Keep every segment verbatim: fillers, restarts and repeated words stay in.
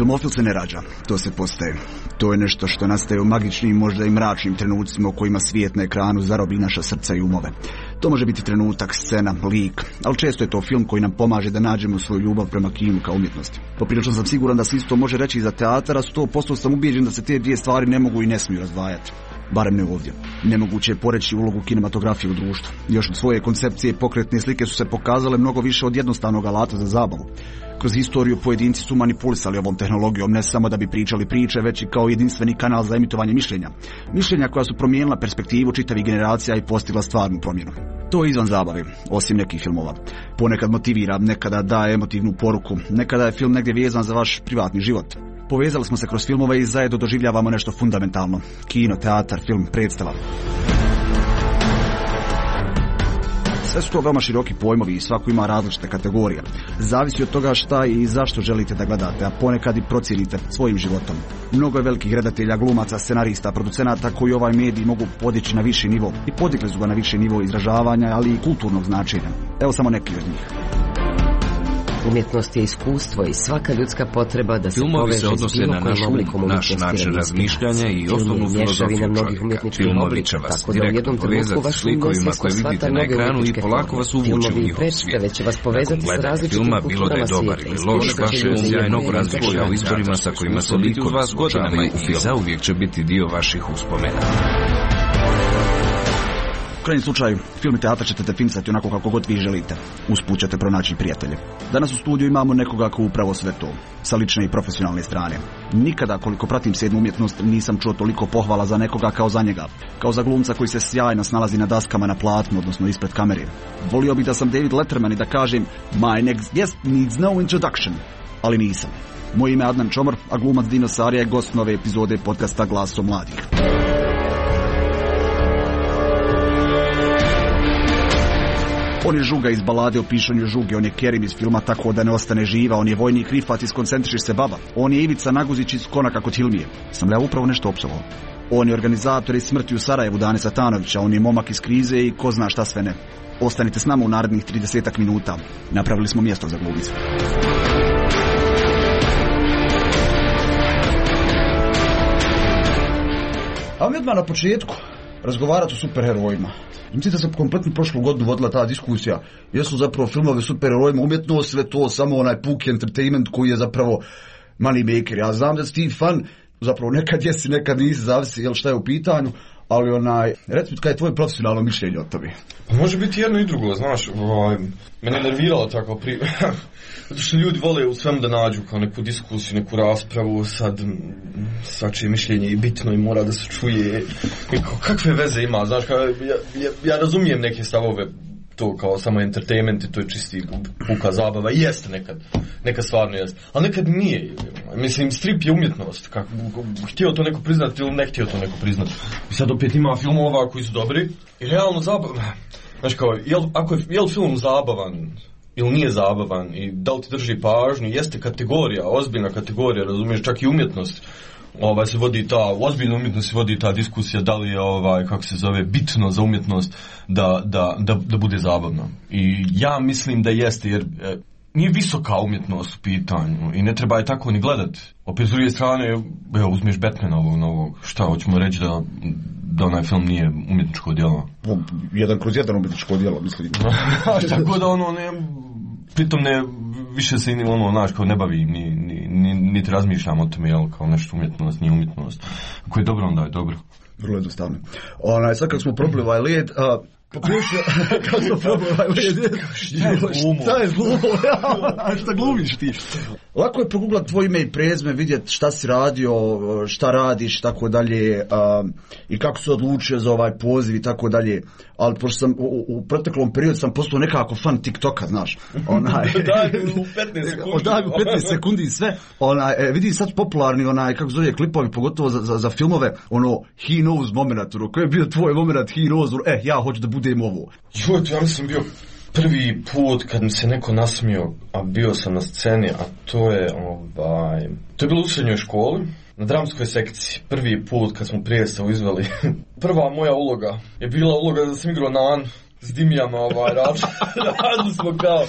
Filmofil se ne rađa, to se postaje. To je nešto što nastaje u magičnim, možda i mračnim trenucima u kojima svijet na ekranu zarobi naša srca i umove. To može biti trenutak, scena, lik, ali često je to film koji nam pomaže da nađemo svoju ljubav prema kinu kao umjetnosti. Poprilično sam siguran da se isto može reći i za teatar, a sto posto sam ubijeđen da se te dvije stvari ne mogu i ne smiju razdvajati. Barem ne ovdje. Nemoguće je poreći ulogu kinematografije u društvu. Još od svoje koncepcije pokretne slike su se pokazale mnogo više od jednostavnog alata za zabavu. Kroz historiju pojedinci su manipulisali ovom tehnologijom ne samo da bi pričali priče, već i kao jedinstveni kanal za emitovanje mišljenja. Mišljenja koja su promijenila perspektivu čitavih generacija i postigla stvarnu promjenu. To je izvan zabave, osim nekih filmova. Ponekad motivira, nekada daje emotivnu poruku, nekada je film negdje vezan za vaš privatni život. Povezali smo se kroz filmove i zajedno doživljavamo nešto fundamentalno. Kino, teatar, film, predstava. Sve su to veoma široki pojmovi i svako ima različite kategorije. Zavisi od toga šta i zašto želite da gledate, a ponekad i procijenite svojim životom. Mnogo je velikih redatelja, glumaca, scenarista, producenata koji ovaj medij mogu podići na viši nivo. I podigli su ga na viši nivo izražavanja, ali i kulturnog značenja. Evo samo neki od njih. Umjetnost je iskustvo i svaka ljudska potreba da se filmovi poveže se odnose s bilo na kojim našu, oblikom naš umjetnosti način razmišljanja i osnovnu filozofiju čovjeka. Filmovi će vas direktno povezati s likovima koje vidite na ekranu i polako vas uvući u njihov svijet. Nakon gledanja filma, bilo da je dobar ili loš, vaše um sjajnog razmišlja o izborima sa kojima se likovi vas godinama i zauvijek će biti dio vaših uspomena. U krajnjem slučaju, film i teatar ćete definisati onako kako god vi želite. Usput ćete pronaći prijatelje. Danas u studiju imamo nekoga ko upravo sve to, sa lične i profesionalne strane. Nikada, koliko pratim sedmu umjetnost, nisam čuo toliko pohvala za nekoga kao za njega. Kao za glumca koji se sjajno snalazi na daskama na platnu, odnosno ispred kamere. Volio bih da sam David Letterman i da kažem My next guest needs no introduction. Ali nisam. Moje ime je Adnan Čomor, a glumac Dino Sarija je gost nove epizode podcasta Glasom mladih. On je Žuga iz balade o pišanju Žuge, on je Kerim iz filma Tako da ne ostane živa, on je vojnik Rifat iz Koncentriš se baba, on je Ivica Naguzić iz Konaka kod Hilmije. Sam li ja upravo nešto opsovao? On je organizator iz Smrti u Sarajevu Dane Satanovića, on je momak iz Krize i ko zna šta sve ne. Ostanite s nama u narednih tridesetak minuta. Napravili smo mjesto za glumicu. A mi odmah na početku razgovarati o superherojima. Mislim da se kompletno prošlu godinu vodila ta diskusija. Jesu zapravo filmove superherojima umjetnost, sve to samo onaj puki entertainment koji je zapravo money maker. Ja znam da si ti fan, zapravo nekad jesi, nekad nisi, zavisi jel šta je u pitanju, ali onaj, recimo kada je tvoje profesionalno mišljenje o tome? Pa može biti jedno i drugo, znaš, ovaj, mene je nerviralo tako pri... Zato što ljudi vole u svemu da nađu kao neku diskusiju, neku raspravu, sad svačije mišljenje je bitno i mora da se čuje. I kao, kakve veze ima, znaš, kao, ja, ja, ja razumijem neke stavove, to kao samo entertainment i to je čisti puka zabava, i jeste nekad, nekad stvarno jeste, ali nekad nije. Mislim, strip je umjetnost, kako, htio to neko priznati ili ne htio to neko priznati. I sad opet ima filmova koji su dobri i realno zabavan. Znaš kao, jel, ako je, jel film zabavan ili nije zabavan i da li ti drži pažnju, jeste kategorija, ozbiljna kategorija, razumiješ, čak i umjetnost. Ovaj se vodi ta, ozbiljna umjetnost se vodi ta diskusija da li je ovaj, kako se zove, bitno za umjetnost da, da, da, da bude zabavno. I ja mislim da jeste, jer e, nije visoka umjetnost u pitanju i ne treba je tako ni gledati. Opet s druge strane, evo, uzmeš Batmana ovog novog, šta hoćemo reći da, da onaj film nije umjetničko djelo? Jedan kroz jedan umjetničko djelo, mislim. Tako da ono, ne, pritom ne, više se ono, znaš, kao ne bavi, ni, ni, ni, niti razmišljam o tome, jel, kao nešto umjetnost, nije umjetnost. Ako je dobro, onda je dobro. Vrlo jednostavno. Onaj, sad kad smo probili ovaj led, a, pokušao, kako smo probili ovaj led, šta je glumo, šta glumiš ti? Lako je proguglat tvoj ime i prezme, vidjeti šta si radio, šta radiš, tako dalje, a, i kako se odlučio za ovaj poziv i tako dalje. Ali pošto sam u, u proteklom periodu sam postao nekako fan TikToka, znaš. Onaj, daj u petnaest sekundi. Daj u petnaest sekundi i sve. Onaj, e, vidi sad popularni, onaj, kako zove, klipovi, pogotovo za, za, za filmove, ono, he knows moment, ono, koji je bio tvoj moment, he knows, ono, eh, ja hoću da budem ovo. Jo, ja mislim bio prvi put kad mi se neko nasmio, a bio sam na sceni, a to je, ovaj, to je bilo u srednjoj školi, na dramskoj sekciji, prvi put kad smo predstavu izveli. Prva moja uloga je bila uloga da sam igrao Nan s Dimijama, ovaj, radili smo kao,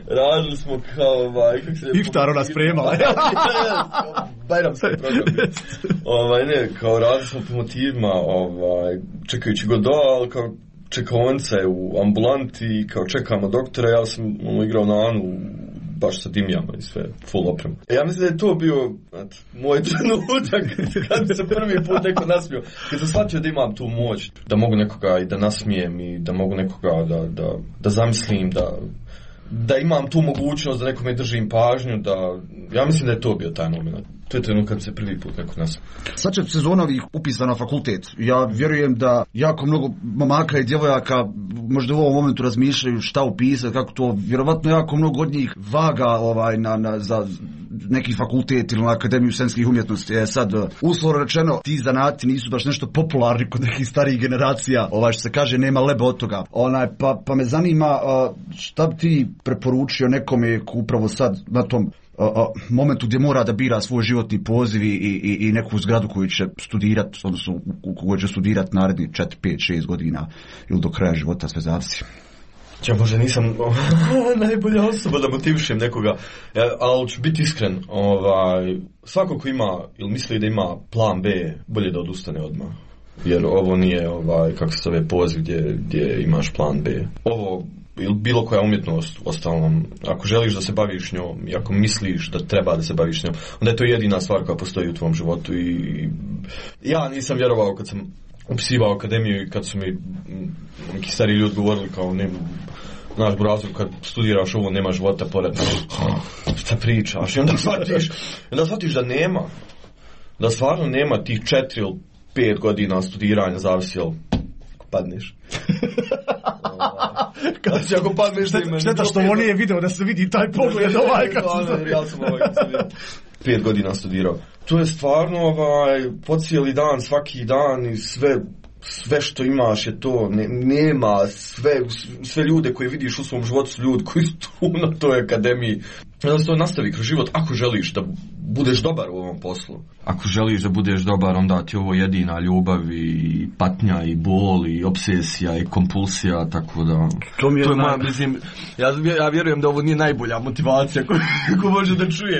radili smo kao ovaj... Iftar ona spremala. Bajramski program. Ovaj, ne, kao radili smo po motivima, ovaj, čekajući Godot, ali kao čekaonice u ambulanti, kao čekamo doktora, ja sam ono, igrao na Anu, baš sa dimljama i sve, full oprem. Ja mislim da je to bio et, moj trenutak kad se prvi put neko nasmio. Kad sam shvatio da imam tu moć, da mogu nekoga i da nasmijem i da mogu nekoga da, da, da zamislim, da, da imam tu mogućnost da nekome držim pažnju, da, ja mislim da je to bio taj moment. To je trenutak kad se prvi put neko nas. Sad će sezona ovih upisana na fakultet. Ja vjerujem da jako mnogo momaka i djevojaka možda u ovom momentu razmišljaju šta upisati, kako to, vjerovatno jako mnogo od njih vaga ovaj, na, na, za neki fakultet ili na Akademiju scenskih umjetnosti. E sad, uslovno rečeno, ti zanati nisu baš nešto popularni kod nekih starijih generacija, ovaj što se kaže, nema lebe od toga. Onaj, pa, pa me zanima šta bi ti preporučio nekome upravo sad na tom A, a, momentu gdje mora da bira svoj životni poziv i, i, i neku zgradu koju će studirati, odnosno u koju će studirati naredni četiri, pet, šest godina ili do kraja života, sve zavisi. Ja možda nisam najbolja osoba da motivišem nekoga, ja, ali ću biti iskren, ovaj, svako ko ima ili misli da ima plan B, bolje da odustane odmah. Jer ovo nije, ovaj, kako se zove, poziv gdje, gdje imaš plan B. Ovo ili bilo koja umjetnost, ostalom, ako želiš da se baviš njom i ako misliš da treba da se baviš njom, onda je to jedina stvar koja postoji u tvom životu. I ja nisam vjerovao kad sam upisivao akademiju i kad su mi neki stari ljudi govorili kao ne, naš brazu, kad studiraš ovo nema života pored, šta pričaš, i onda shvatiš, onda shvatiš da nema, da stvarno nema tih četiri ili pet godina studiranja, zavisi jel padneš. Kada će ako padneš da imaš... Šteta što ovo nije video da se vidi taj pogled ovaj kad se... Ja sam ovaj kad se vidio. Pet godina studirao. To je stvarno ovaj, po cijeli dan, svaki dan i sve... Sve što imaš je to, ne, nema sve, sve ljude koje vidiš u svom životu su ljudi koji su tu na toj akademiji. Da se to nastavi kroz život ako želiš da budeš dobar u ovom poslu. Ako želiš da budeš dobar, onda ti ovo jedina ljubav i patnja i bol i obsesija i kompulsija, tako da... To mi je, to je moja, mislim, ja, ja vjerujem da ovo nije najbolja motivacija koju, koju može da čuje.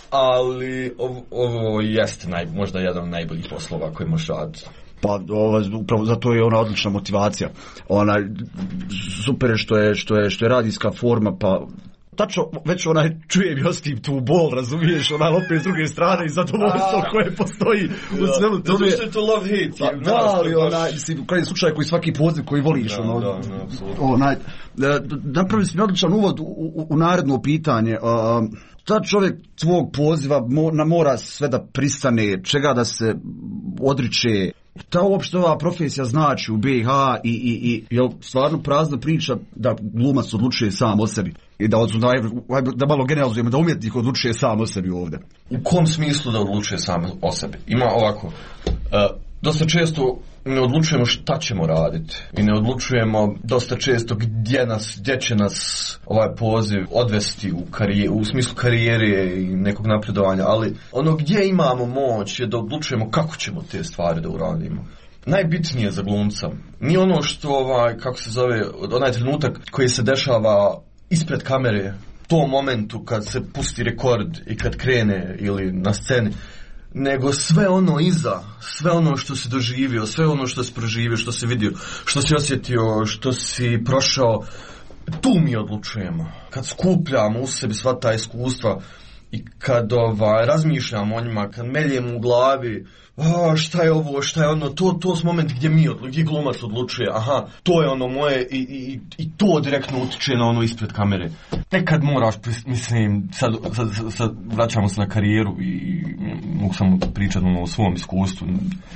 Ali ovo, ovo jeste naj, možda jedan od najboljih poslova koji možeš raditi. Pa ovo, upravo zato je ona odlična motivacija. Ona super je što je što je što je radijska forma, pa tačno već onaj čujem i osjetim tu bol, razumiješ, ona opet s druge strane i zadovoljstvo koje postoji u svemu tome. Zato što je to love hate. Pa, da, ali onaj, mislim, krajnji slučaj koji svaki poziv koji voliš, da, ono, da, da, apsolutno. Onaj, napravili smo odličan uvod u, u, u naredno pitanje. Uh, ta čovjek svog poziva mora, mora sve da pristane, čega da se odriče. Ta uopšte ova profesija znači u B i H i, i, i jel stvarno prazna priča da glumac odlučuje sam o sebi i da, da, da malo generalizujemo da umjetnik odlučuje sam o sebi ovdje. U kom smislu da odlučuje sam o sebi? Ima ovako, uh, dosta često ne odlučujemo šta ćemo raditi i ne odlučujemo dosta često gdje nas, gdje će nas ovaj poziv odvesti u karijeru, u smislu karijere i nekog napredovanja, ali ono gdje imamo moć je da odlučujemo kako ćemo te stvari da uradimo. Najbitnije za glumca nije ono što ovaj, kako se zove, onaj trenutak koji se dešava ispred kamere, tom momentu kad se pusti rekord i kad krene ili na sceni, nego sve ono iza, sve ono što si doživio, sve ono što si proživio, što si vidio, što si osjetio, što si prošao, tu mi odlučujemo. Kad skupljamo u sebi sva ta iskustva i kad ovaj, razmišljamo o njima, kad meljemo u glavi, a, šta je ovo, šta je ono, to, to je moment gdje mi odlučujemo, gdje glumac odlučuje, aha, to je ono moje i, i, i to direktno utiče na ono ispred kamere. Tek kad moraš, mislim, sad, sad, sad vraćamo se na karijeru i mogu samo pričati ono, o svom iskustvu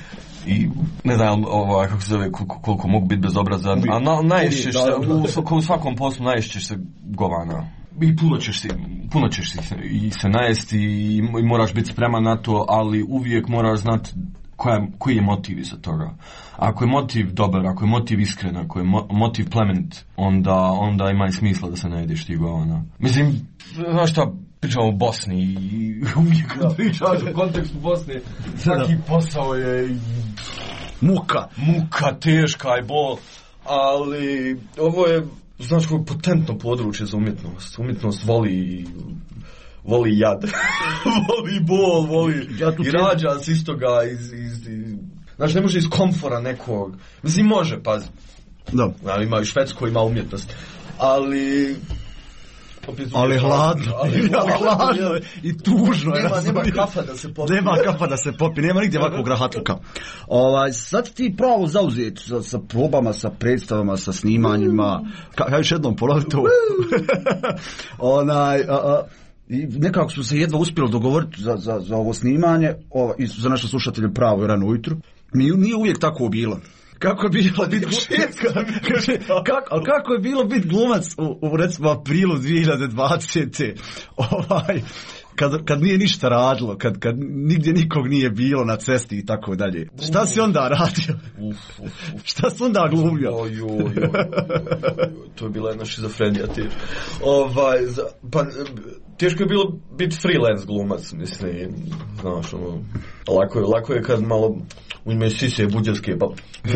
i ne znam ovaj, kako se zove, koliko, koliko mogu biti bezobrazan, a na, naješćeš se, u, u svakom poslu naješćeš se govana. I puno ćeš se, puno ćeš se, i se najesti i, i moraš biti spreman na to, ali uvijek moraš znati koja, koji je motiv iza toga. Ako je motiv dobar, ako je motiv iskren, ako je mo, motiv plemenit, onda, onda ima i smisla da se najedeš ti govana. Mislim, znaš šta, pričamo o Bosni i uvijek kad pričaš u kontekstu Bosne, svaki posao je muka, muka, teška i bol, ali ovo je znaš kako potentno područje za umjetnost. Umjetnost voli voli jad, voli bol, voli ja i rađa s istoga iz, iz, iz, znaš, ne može iz komfora nekog, mislim može, pazi, da. Ali ima i Švedsko, ima umjetnost, ali ali hladno, ali hladno i tužno je. Nema, nema kafa da se popi. Nema kafa da se popi, nema nigdje ovakvog rahatluka. Ovaj, sad ti pravo zauzeti sa, sa probama, sa predstavama, sa snimanjima, kaj još jednom ponoviti to. Onaj, a, a, i nekako smo se jedva uspjeli dogovoriti za, za, za ovo snimanje, o, i za naše slušatelje pravo i rano ujutru. Nije uvijek tako bilo. Kako je bilo biti kako, kako je bilo biti glumac u, u recimo aprilu dvije hiljade dvadesete. Ovaj, kad, kad nije ništa radilo, kad, kad nigdje nikog nije bilo na cesti i tako dalje. Šta si onda radio? Šta si onda glumio? Oj, oj, oj, to je bila jedna šizofrenija teško. Ovaj, za, pa, teško je bilo biti freelance glumac, mislim, znaš, ono, lako je, lako je kad malo u ime sise buđarske, pa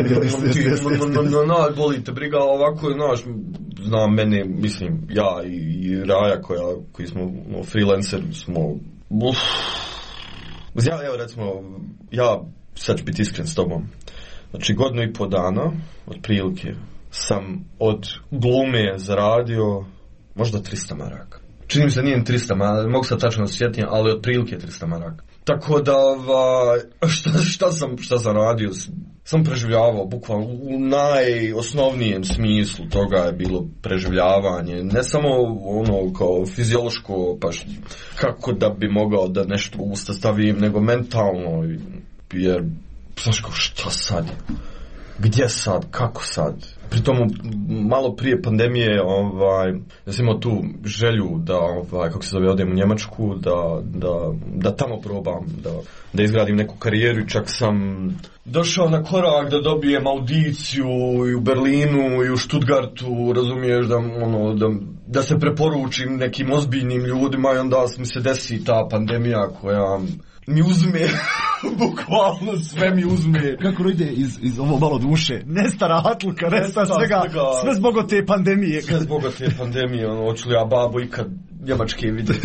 na boli te briga, ovako, znaš, znam mene, mislim, ja i, i Raja koja, koji smo no, freelancer, smo, uf, ja, evo recimo, ja sad ću biti iskren s tobom, znači godinu i po dana, otprilike, sam od glume zaradio možda trista maraka. Čini mi se nije trista maraka, mogu sad tačno sjetiti, ali otprilike trista maraka. Tako da, va, šta, šta, sam, šta sam radio, sam preživljavao, bukvalno u najosnovnijem smislu toga je bilo preživljavanje, ne samo ono kao fiziološko, pa št, kako da bi mogao da nešto u usta stavim, nego mentalno, jer, znaš kao, šta sad je? Gdje sad, kako sad? Pritom malo prije pandemije ovaj, ja sam imao tu želju da, ovaj, kako se zove, odem u Njemačku, da, da, da tamo probam, da, da izgradim neku karijeru i čak sam došao na korak da dobijem audiciju i u Berlinu i u Stuttgartu, razumiješ, da, ono, da, da se preporučim nekim ozbiljnim ljudima i onda mi se desi ta pandemija koja mi uzme, bukvalno sve mi uzme. Kako ide iz, iz ovo malo duše? Nesta rahatluka, nesta svega, sve zbog te pandemije. Sve zbog te pandemije, ono, hoću li ja babo ikad njemačke vidjeti.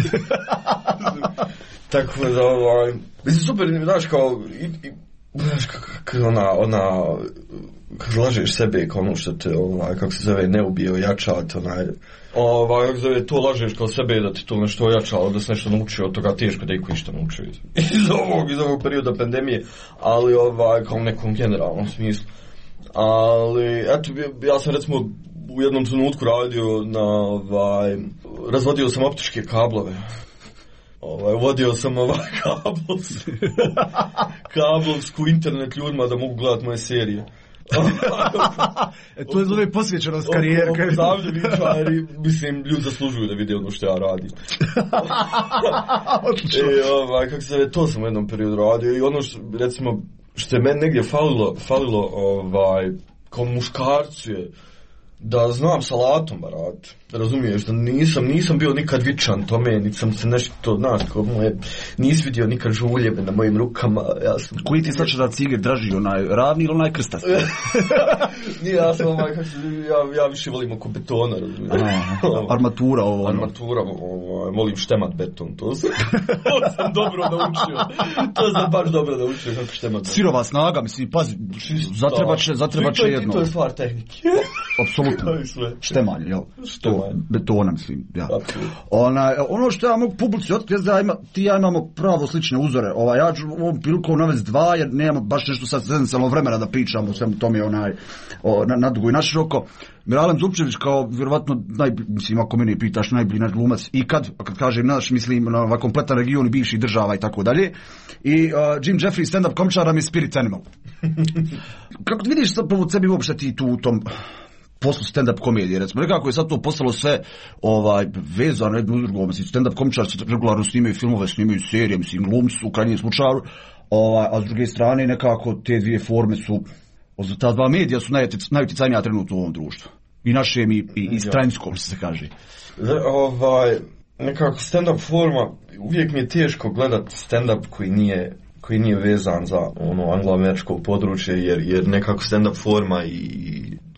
Tako da, ovaj, mislim, super, znaš, kao, i, i, znaš, kako ona, ona, kad lažeš sebe, kao ono što te, ovaj, kako se zove, ne ubije, ojačat, onaj, ovaj, kako se zove, to lažeš kao sebe da ti to nešto ojačalo, da se nešto naučio od toga, teško da iko išta naučio iz, iz ovog, iz ovog perioda pandemije, ali, ovaj, kao u nekom generalnom smislu. Ali, eto, ja sam recimo u jednom trenutku radio na, ovaj, razvodio sam optičke kablove. Ovaj, uvodio sam ovaj kablovsku, kablovsku internet ljudima da mogu gledati moje serije. E, to je zove posvećenost karijere. Zavdje mi čari, mislim, ljudi zaslužuju da vide ono što ja radim. E, ovaj, kako se zove, to sam u jednom periodu radio i ono što, recimo, što je meni negdje falilo, falilo ovaj, kao muškarcu je da znam salatom barat, razumiješ, da nisam, nisam bio nikad vičan tome, niti sam se nešto, znaš, kao moje, nisi vidio nikad žuljeve na mojim rukama, ja sam... Koji ti sad će da ciger draži, onaj ravni ili onaj krstast? Nije, ja sam ovaj, kako se, ja, ja više volim oko betona, razumiješ. Armatura ovo. Armatura, ovo, volim štemat beton, to sam, to sam dobro naučio, to sam baš dobro naučio, kako štemat beton. Sirova snaga, mislim, pazi, zatreba će, zatreba će jedno. To je stvar tehnike. Apsolutno. Štemanje, jel? Što? Betona, mislim, ja. Ona, ono što ja mogu publici otkriti, da ima, ti ja imamo pravo slične uzore. Ova, ja ću ovom prilikom navesti dva, jer nemamo baš nešto sad senzacionalno vremena da pričamo o svemu tome onaj, o, na, na dugo i naširoko. Miralem Zupčević kao vjerovatno, naj, mislim, ako mene pitaš, najbolji naš glumac ikad, kad kažem naš, mislim, na ovaj kompletan region bivših država i tako dalje. I uh, Jim Jeffries, stand-up komičar, mi Spirit Animal. Kako ti vidiš sad prvo sebi uopšte ti tu u tom poslu stand-up komedije, recimo, nekako je sad to postalo sve ovaj, vezano jedno uz drugo, mislim, stand-up komičar se regularno snimaju filmove, snimaju serije, mislim, glumci su u krajnjem slučaju, ovaj, a s druge strane nekako te dvije forme su, ta dva medija su najuticajnija trenutno u ovom društvu. I našem i, i, i stranskom, što se kaže. Ovaj, nekako stand-up forma, uvijek mi je teško gledat stand-up koji nije koji nije vezan za ono anglo-američko područje, jer, jer nekako stand-up forma i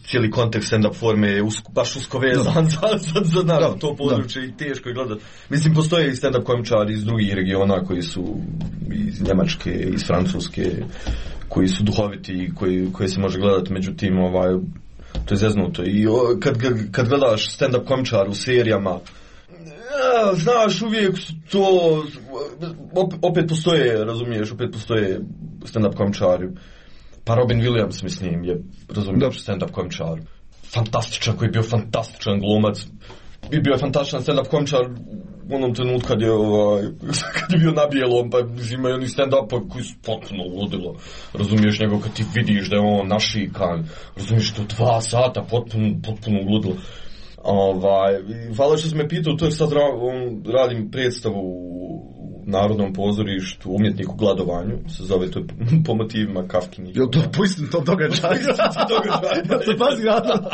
cijeli kontekst stand-up forme je usko, baš usko vezan za, za, za naravno, to područje i teško je gledati. Mislim, postoje i stand-up komičari iz drugih regiona koji su iz Njemačke, iz Francuske, koji su duhoviti i koji, koji se može gledati, međutim, ovaj, to je zeznuto. I o, kad, kad gledaš stand-up komičar u serijama, ja, znaš, uvijek to, opet postoje, razumiješ, opet postoje stand-up komičari. Pa Robin Williams, mislim, je, razumiješ, stand-up komičar. Fantastičan, koji je bio fantastičan glumac. I bio je fantastičan stand-up komičar u onom trenutku kad je, ovaj, kad je bio na bijelom, pa imaju oni stand-upa koji su potpuno ludilo. Razumiješ njegov kad ti vidiš da je on našikan, razumiješ to dva sata potpuno, potpuno ludilo. Ovaj, hvala što si me pitao, to je sad ra, on, radim predstavu u Narodnom pozorištu, Umjetnik u gladovanju, se zove to po motivima Kafkinih. Jel to po istom tom događaju? Ja se pazi rada.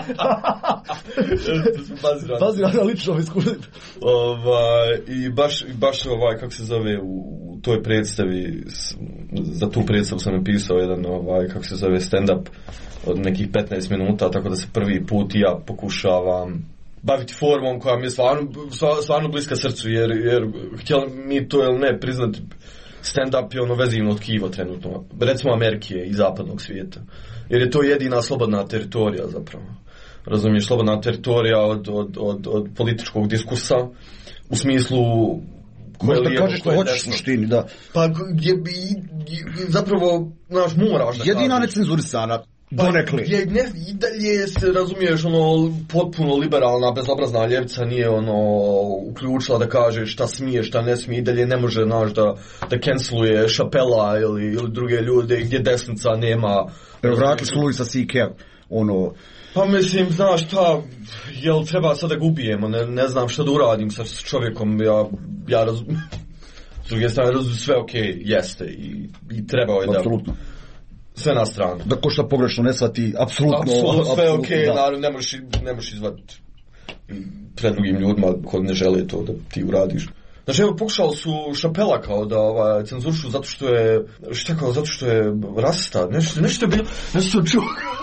Pazi rada lično iskušati. Ovaj, I baš, baš ovaj, kako se zove, u toj predstavi, za tu predstavu sam napisao jedan, ovaj, kako se zove, stand-up od nekih petnaest minuta, tako da se prvi put i ja pokušavam baviti formom koja mi je stvarno, stvarno bliska srcu, jer, jer htjeli mi to ili ne priznati, stand-up je ono vezivno tkivo trenutno, recimo Amerike i zapadnog svijeta, jer je to jedina slobodna teritorija zapravo. Razumiješ, slobodna teritorija od, od, od, od političkog diskursa, u smislu koje možda kažeš što hoćeš u suštini, da. Pa gdje bi, zapravo, znaš, moraš da jedina necenzurisana. Donekli. Pa, je, ne, i dalje se, razumiješ, ono, potpuno liberalna, bezobrazna ljevica nije, ono, uključila da kaže šta smije, šta ne smije, i dalje ne može, znaš, da, da canceluje Šapela ili, ili druge ljude gdje desnica nema. Vratili su Luisa C K, ono. Pa mislim, znaš šta, jel treba sad da ga ubijemo, ne, ne znam šta da uradim sa čovjekom, ja, ja razumijem. S druge strane, razumijem, sve okej, okay, jeste, i, i trebao je da... Apsolutno. Sve na stranu. Da ko šta pogrešno ne shvati, apsolutno. Apsolutno, sve ok, naravno, ne možeš, ne možeš izvaditi pred drugim ljudima koji ne žele to da ti uradiš. Znači, evo, pokušali su Šapela kao da ovaj, cenzurišu zato što je, šta kao, zato što je rasista, nešto, nešto je bilo, nešto čuo.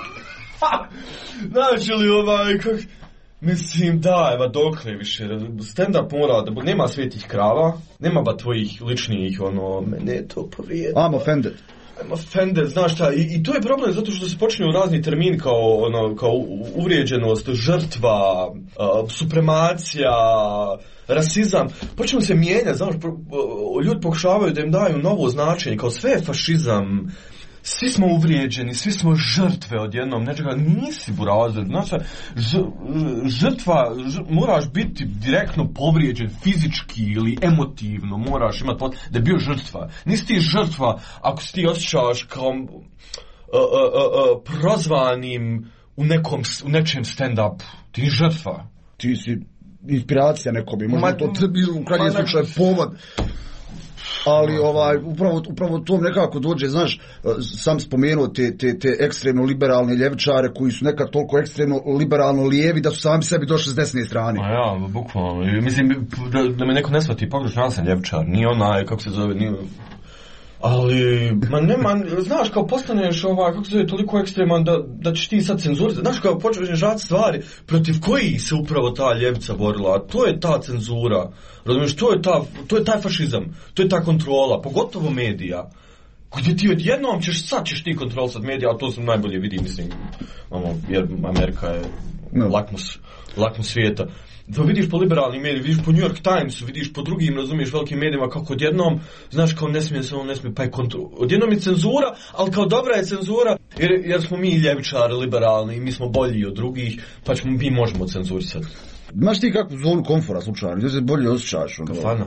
Znači li ovaj, kak... Mislim, da, evo, dokle više, stand-up mora da, nema svetih krava, nema ba tvojih ličnih, ono, mene je to povrijedno. I'm offended. I'm offended, znaš šta, i, i to je problem zato što se počinju razni termini kao, ono, kao uvrijeđenost, žrtva, uh, supremacija, rasizam, počinju se mijenjati, znaš, ljudi pokušavaju da im daju novo značenje, kao sve je fašizam, svi smo uvrijeđeni, svi smo žrtve odjednom nečega, nisi burazer, znači, žrtva, ž, moraš biti direktno povrijeđen fizički ili emotivno, moraš imati pot, da je bio žrtva. Nisi ti žrtva ako si ti osjećaš kao uh, uh, uh, uh, prozvanim u, nekom, u nečem stand-upu, ti nisi žrtva. Ti si inspiracija nekobi, možda to tebi u krajnjem slučaju povod. Ali ovaj, upravo, upravo to nekako dođe, znaš, sam spomenuo te, te, te ekstremno liberalne ljevičare koji su nekad toliko ekstremno liberalno lijevi da su sami sebi došli s desne strane. A ja, bukvalno. Mislim, da, da me neko ne shvati, pogrešno, ja sam ljevičar, nije onaj, kako se zove, nije... Ali, ma nema, znaš, kao postaneš ovaj, kako se zove, toliko ekstreman da, da ćeš ti sad cenzurirati. Znaš, kao počneš žati stvari protiv kojih se upravo ta ljevica borila, a to je ta cenzura. Razumiješ, to je, ta, to je taj fašizam, to je ta kontrola, pogotovo medija. Gdje ti odjednom ćeš, sad ćeš ti kontrolisati medija, a to sam najbolje vidi, mislim, ono, jer Amerika je no. lakmus, lakmus svijeta. Da vidiš po liberalnim medijima, vidiš po New York Timesu, vidiš po drugim, razumiješ, velikim medijima, kako odjednom, znaš, kao ne smije se, on ne smije, pa je kontrol. Odjednom je cenzura, ali kao dobra je cenzura, jer, jer smo mi ljevičari, liberalni, i mi smo bolji od drugih, pa ćemo, mi možemo cenzurisati. Znaš ti kakvu zonu komfora slučajno, gdje se bolje osjećaš? Ono? Kafana.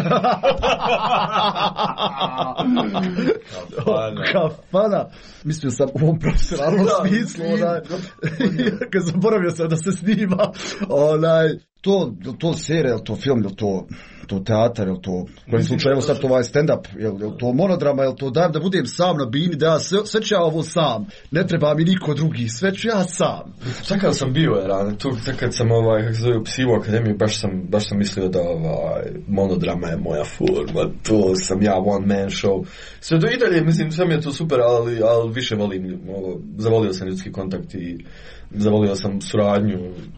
Kafana. Kafana. Mislio sam u ovom profesionalnom smislu, onaj, kad zaboravio sam da se snima, onaj, to, to serija, je to film, je to, to teatar, je to, u kojem slučaju, evo sad to ovaj stand-up, je, je to monodrama, je to dajem da budem sam na bini, da ja sve, sve ću ja ovo sam, ne treba mi niko drugi, sve ću ja sam. Sad kad sam bio, je rane, tu, sad kad sam, ovaj, kako se zove, u Psivu akademiju, baš sam, baš sam mislio da, ovaj, monodrama je moja forma, to sam ja, one man show. Sve do i dalje, mislim, sve mi je to super, ali, ali više volim, ovo, zavolio sam ljudski kontakt i zavolio sam suradnju.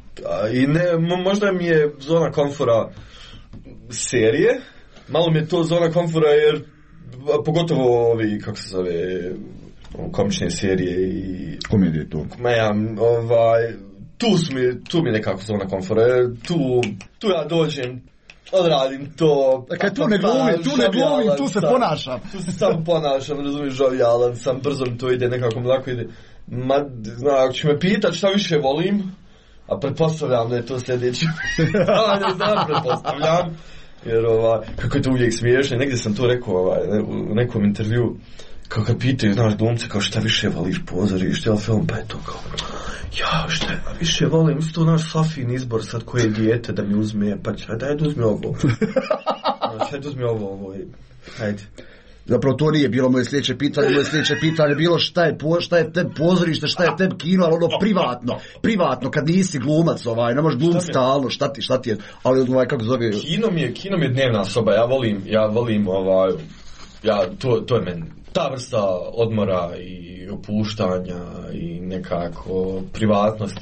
I ne, možda mi je zona komfora serije, malo mi je to zona komfora jer pogotovo ovi, kako se zove, komične serije i komedije to. Ma ja, ovaj, tu su mi, tu mi je nekako zona komfora, tu, tu ja dođem, odradim to. Dakle, tu ne glumim, tu ne glumim, tu se sam, ponašam. Tu se sam ponašam, razumiješ, žovijalan sam, brzo mi to ide, nekako mi lako ide. Ma, zna, ako ću me pitat šta više volim, a pretpostavljam da je to sljedeće. A ne znam, pretpostavljam. Jer ovaj, kako je to uvijek smiješno, negdje sam to rekao ovaj, u nekom intervju, kao kad pitaju, znaš, glumce, kao šta više voliš, pozorište, ili film, pa je to kao, ja, šta ja više volim, isto naš Safin izbor sad koje je dijete da mi uzme, pa će, daj da uzme ovo. Daj da uzme ovo, ovo, hajde. Zapravo to nije bilo moje sljedeće pitanje, moje sljedeće pitanje bilo šta je, po, šta je tebi pozorište, šta je tebi kino, ali ono privatno, privatno, kad nisi glumac, ovaj, ne možeš glum stalno, šta ti, šta ti je, ali ovaj, kako zove... Kino mi je, kino mi je dnevna soba, ja volim, ja volim, ovaj, ja, to, to je meni, ta vrsta odmora i opuštanja i nekako privatnost.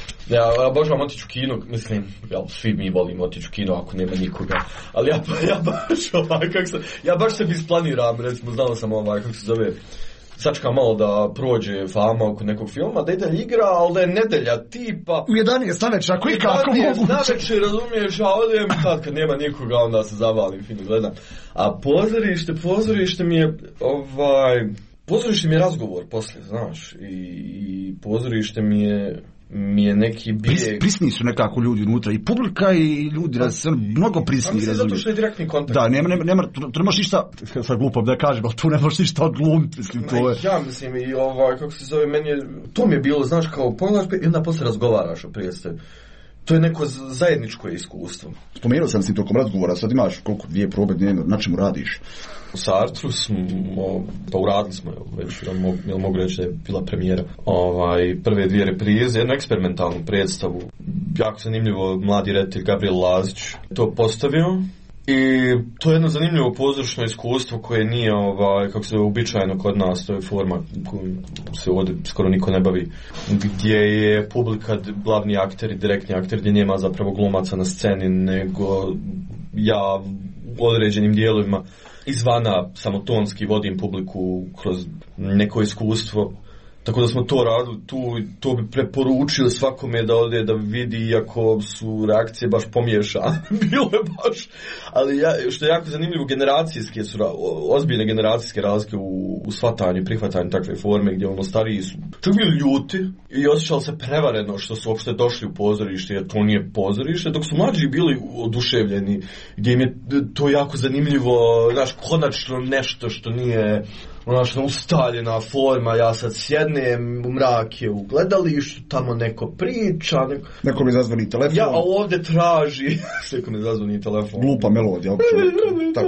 Ja obožavam otići u kino, mislim, ja, svi mi volimo otići u kino ako nema nikoga, ali ja, ja baš ovaj, kako se, ja baš sebi isplaniram, recimo, znao sam ovaj, kako se zove, sačekam malo da prođe fama oko nekog filma, da ide igra, ali da je nedelja tipa... U jedanaest navečer, ako i kako moguće. Navečer, razumiješ, a odem tad kad nema nikoga, onda se zavalim, fino gledam. A pozorište, pozorište mi je, ovaj, pozorište mi je razgovor poslije, znaš, i, i pozorište mi je... mi je neki bijeg... Prisni su nekako ljudi unutra, i publika i ljudi, da se mnogo prisni, razumiješ. Zato što je direktni kontakt. Da, nema, nema, nema, tu, tu ne možeš ništa, sad glupo da kažem, ali tu ne možeš ništa odglumiti, mislim, to je... Ja mislim, i ovaj, kako se zove, meni je, to mi je bilo, znaš, kao pogledaš i onda poslije razgovaraš o predstavi. To je neko zajedničko iskustvo. Spomenuo sam si tokom razgovora, sad imaš koliko, dvije probe dnevno, na čemu radiš? U Sartru smo, pa uradili smo, već, jel mogu reći da je bila premijera, ovaj, prve dvije reprize, jednu eksperimentalnu predstavu. Jako zanimljivo, mladi reditelj Gabriel Lazić to postavio. I to je jedno zanimljivo pozorišno iskustvo koje nije, ovaj, kako se uobičajeno kod nas, to je forma kojom se ovdje skoro niko ne bavi, gdje je publika glavni akter i direktni akter, gdje nema zapravo glumaca na sceni, nego ja u određenim dijelovima izvana samotonski vodim publiku kroz neko iskustvo. Tako da smo to radili, tu, to bi preporučio svakome da ode da vidi, iako su reakcije baš pomiješane, bilo je baš, ali ja, što je jako zanimljivo, generacijske su, ozbiljne generacijske razlike u, u shvatanju i prihvatanju takve forme, gdje ono stariji su čak bili ljuti i osjećali se prevareno što su uopšte došli u pozorište, jer to nije pozorište, dok su mlađi bili oduševljeni, gdje im je to jako zanimljivo, znaš, konačno nešto što nije... Onačno ustaljena forma, ja sad sjednem u mrake u gledalištu, tamo neko priča, neko... Neko mi zazvoni telefon. Ja, a ovdje traži, neko mi zazvoni telefon. Glupa melodija, tako.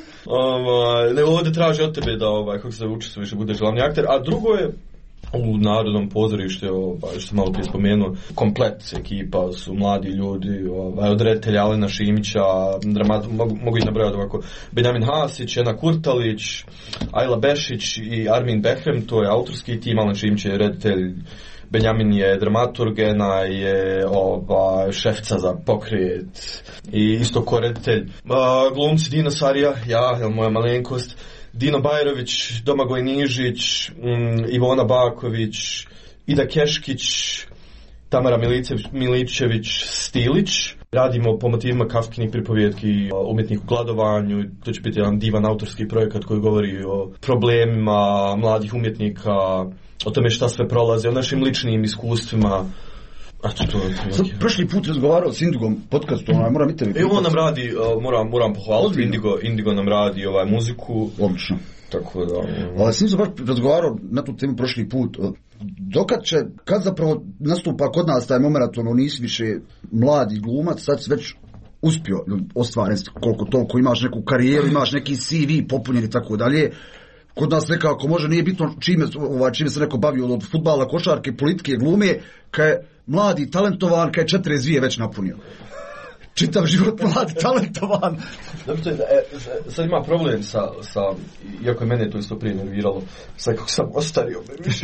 Um, ne, ovdje traži od tebe da, ovaj, kako se učestvuješ, budeš glavni akter, a drugo je, u Narodnom pozorištu, ovaj, što sam malo prije spomenuo, komplet ekipa su mladi ljudi, ovaj, od reditelja Alena Šimića, dramat, mogu, mogu ih nabrojati ovako, Benjamin Hasić, Ena Kurtalić, Ajla Bešić i Armin Behrem, to je autorski tim, Alen Šimić je reditelj, Benjamin je dramaturg, Ena je ovaj, šefca za pokret i isto ko reditelj. Uh, glumci Dina Sarija, ja, jel moja malenkost, Dino Bajrović, Domagoj Nižić, um, Ivona Baković, Ida Keškić, Tamara Milicević, Miličević, Stilić. Radimo po motivima Kafkinih pripovjetki o umjetniku gladovanju. To će biti jedan divan autorski projekat koji govori o problemima mladih umjetnika, o tome šta sve prolaze, o našim ličnim iskustvima. A to, to, to, prošli put razgovarao s Indigom podcastu, onaj, moram i tebi pitati. Evo on nam radi, uh, moram, moram pohvaliti, Indigo, Indigo nam radi ovaj, muziku. Odlično. Tako da... Um... Ali sam se baš razgovarao na tu temu prošli put. dokad će, kad zapravo nastupa kod nas taj moment, ono nisi više mladi glumac, sad si već uspio ostvariti koliko toliko, imaš neku karijeru, imaš neki C V popunjen i tako dalje. Kod nas nekako može, nije bitno čime, ovaj, čime se neko bavio od fudbala, košarke, politike, glume, kad je mladi, talentovan, kad je četrdeset dvije već napunio. Čitav život mladi, talentovan. Dobro, e, sad ima problem sa, sa, iako je mene to isto prije nerviralo, sad kako sam ostario, me više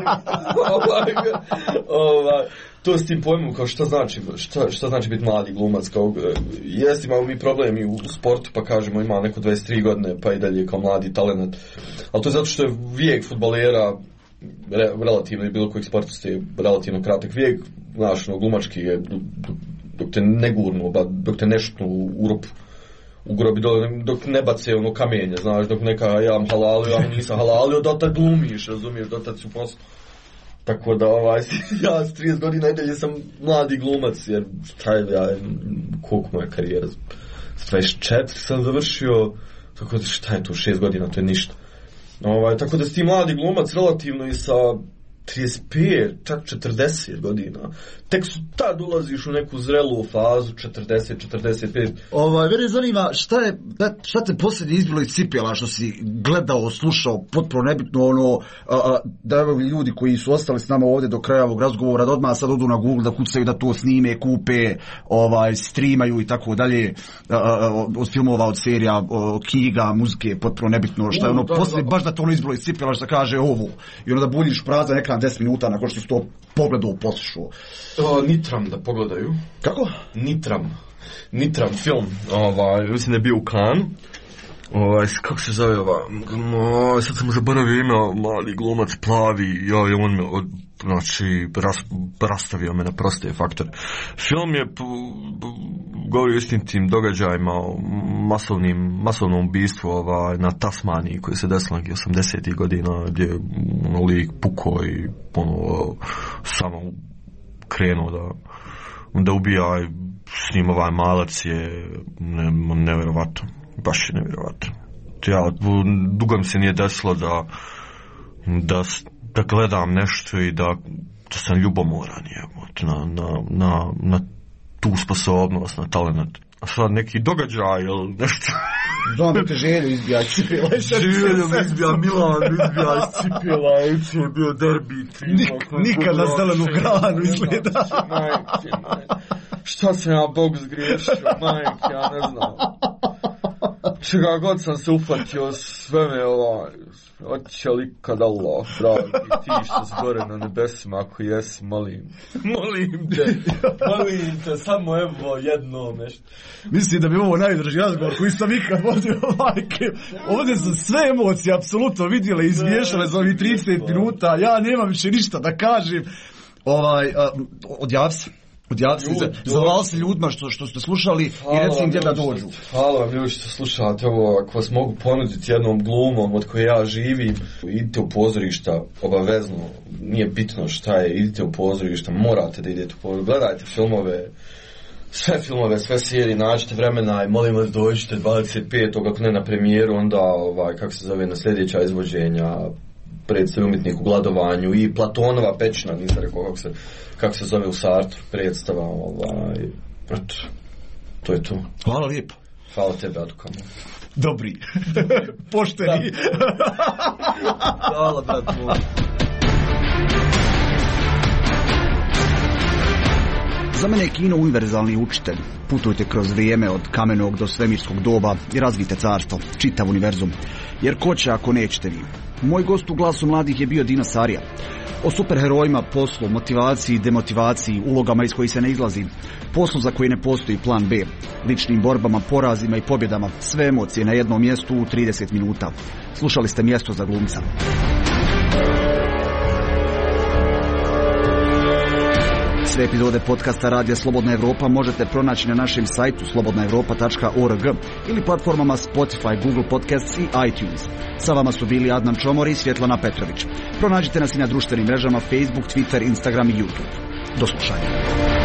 ovaj, ovaj, to s tim pojmom kao šta znači, šta, šta znači biti mladi glumac, kao, jest imamo mi problemi u, u sportu, pa kažemo ima neko dvadeset tri godine, pa i dalje kao mladi talent, ali to je zato što je vijek fudbalera re, relativno i bilo kojeg sportista je relativno kratak vijek, znaš, no, glumački je dok te ne gurnu, dok te ne šutnu u rupu, u grobi, dok ne bace ono kamenje, znaš, dok neka ja am halalio, ja nisam halalio, dotad glumiš, razumiješ, dotad su poslu. Tako da, ovaj, ja s trideset godina i dalje sam mladi glumac, jer šta je, ja, koliko moja karijera, s dvadeset četiri sam završio, tako da šta je to, šest godina, to je ništa. Ovaj, tako da si ti mladi glumac relativno i sa trideset pet, čak četrdeset godina. Tek su tad ulaziš u neku zrelu fazu, četrdeset, četrdeset pet. Ovaj, mene zanima šta je, šta te posljednje izbilo iz cipela, što si gledao, slušao, potpuno nebitno ono, a, a, da evo ljudi koji su ostali s nama ovdje do kraja ovog razgovora, da odmah sad odu na Google, da kucaju, da to snime, kupe, ovaj, streamaju i tako dalje, od filmova, od serija, od knjiga, muzike, potpuno nebitno, šta je ono, posljednje, baš da to ono izbilo iz cipela, što kaže ovo, i ono da buljiš prazan ekran deset minuta nakon što si to pogledao, poslušao. O, nitram da pogledaju. Kako? Nitram. Nitram film. Ovaj, mislim da je bio u Cannes. Ovaj, kako se zove ova? O, sad sam zaboravio ime, mali glumac, plavi, ja, on me od, znači, ras, rastavio me na proste faktore. Film je p, p, govori o istim tim događajima, o masovnim, masovnom ubistvu ovaj, na Tasmaniji koji se desilo osamdesetih godina, gdje je ono, lik pukao i ono, samo krenuo da, da ubija, s njim ovaj malac je ne, nevjerovatno, baš je nevjerovatno. Ja, dugo mi se nije desilo da, da, da gledam nešto i da, da sam ljubomoran na, na, na, na tu sposobnost, na talent. A sad neki događaj ili nešto. Znam da te želju izbija cipela. Želju mi izbija Milan, izbija cipela, uče je bio derbi. Nik, nikad na zelenu granu izgleda. Majke, majke. Šta sam ja Bog zgriješio, majke, ja ne znam. Čega god sam se ufatio, sve me ovaj, oće li kad Allah, dragi, ti što zgore na nebesima, ako jesi, molim, molim te, molim te, samo evo jedno nešto. Mislim da bi ovo najdrži razgovor koji sam ikad vodio, majke. Ovdje su sve emocije apsolutno vidjele, izmiješale za ovih trideset minuta, ja nemam više ništa da kažem. Ovaj, odjav se. Odjav se, zavali se ljudima što, što ste slušali i reci im gdje da dođu. Hvala vam ljudi što slušate ovo, ako vas mogu ponuditi jednom glumom od koje ja živim, idite u pozorišta, obavezno, nije bitno šta je, idite u pozorišta, morate da idete u pozorišta, gledajte filmove, sve filmove, sve serije, nađite vremena i molim vas dođite dvadeset petog ako ne na premijeru, onda ovaj, kako se zove, na sljedeća izvođenja predstavi Umjetnik u gladovanju i Platonova pećina, nisam rekao kako se, kako se zove u Sartru, predstava, ovaj, eto, to je to. Hvala lijepo. Hvala tebe, Adukamo. Dobri. Pošteni. Hvala, brat moj. Za mene je kino univerzalni učitelj. Putujte kroz vrijeme od kamenog do svemirskog doba i razvijte carstvo, čitav univerzum. Jer ko će ako nećete vi? Moj gost u Glasu mladih je bio Dino Sarija. O superherojima, poslu, motivaciji, demotivaciji, ulogama iz kojih se ne izlazi, poslu za koji ne postoji plan B, ličnim borbama, porazima i pobjedama, sve emocije na jednom mjestu u trideset minuta. Slušali ste Mjesto za glumca. Sve epizode podcasta Radija Slobodna Evropa možete pronaći na našem sajtu slobodna evropa tačka org ili platformama Spotify, Google Podcasts i iTunes. Sa vama su bili Adnan Čomor i Svjetlana Petrović. Pronađite nas i na društvenim mrežama Facebook, Twitter, Instagram i YouTube. Do slušanja.